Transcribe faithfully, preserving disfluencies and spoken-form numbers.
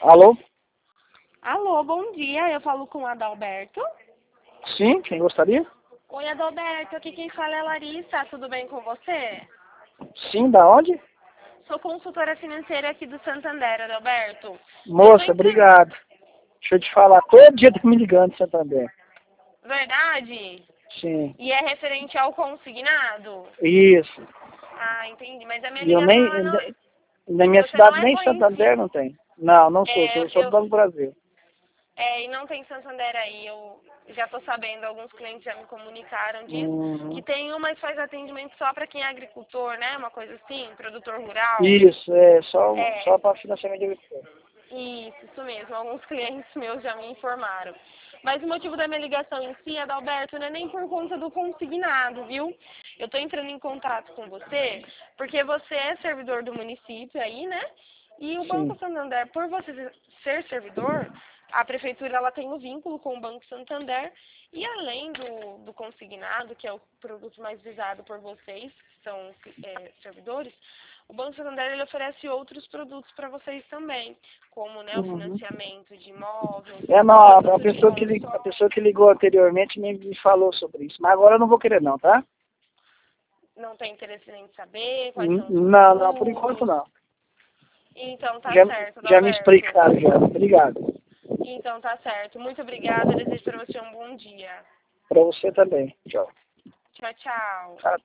Alô? Alô, bom dia. Eu falo com o Adalberto. Sim, quem gostaria? Oi, Adalberto. Aqui quem fala é a Larissa. Tudo bem com você? Sim, da onde? Sou consultora financeira aqui do Santander, Adalberto. Moça, obrigado. Deixa eu te falar, todo dia tá me ligando, Santander. Verdade? Sim. E é referente ao consignado? Isso. Ah, entendi. Mas a minha E eu ligação nem, ela não... na minha Você não cidade é nem Santander conhecido. não tem. Não, não sou, É, sou, sou do eu... Banco do Brasil. É, e não tem Santander aí. Eu já tô sabendo, alguns clientes já me comunicaram disso. Uhum. Que tem uma que faz atendimento só para quem é agricultor, né? Uma coisa assim, produtor rural. Isso, é só, É. só para financiamento de agricultura. Isso, isso mesmo. Alguns clientes meus já me informaram. Mas o motivo da minha ligação em si, Adalberto, não é nem por conta do consignado, viu? Eu estou entrando em contato com você porque você é servidor do município aí, né? E o Banco Sim. Santander, por você ser servidor, a prefeitura ela tem um vínculo com o Banco Santander e além do, do consignado, que é o produto mais visado por vocês, que são é, servidores, o Banco Santander ele oferece outros produtos para vocês também, como né, o Uhum. financiamento de imóvel, É, não, a produto de pessoa, que ligou, a consórcio. pessoa que ligou anteriormente me, me falou sobre isso. Mas agora eu não vou querer não, tá? Não tem interesse nem de saber quais N- são os Não, não, por enquanto produtos. não. Então tá Já, certo, já me Adalberto. explicaram, já. Obrigado. Então tá certo. Muito obrigada. Eu desejo para você um bom dia. Para você também. Tchau. Tchau, tchau. Tá.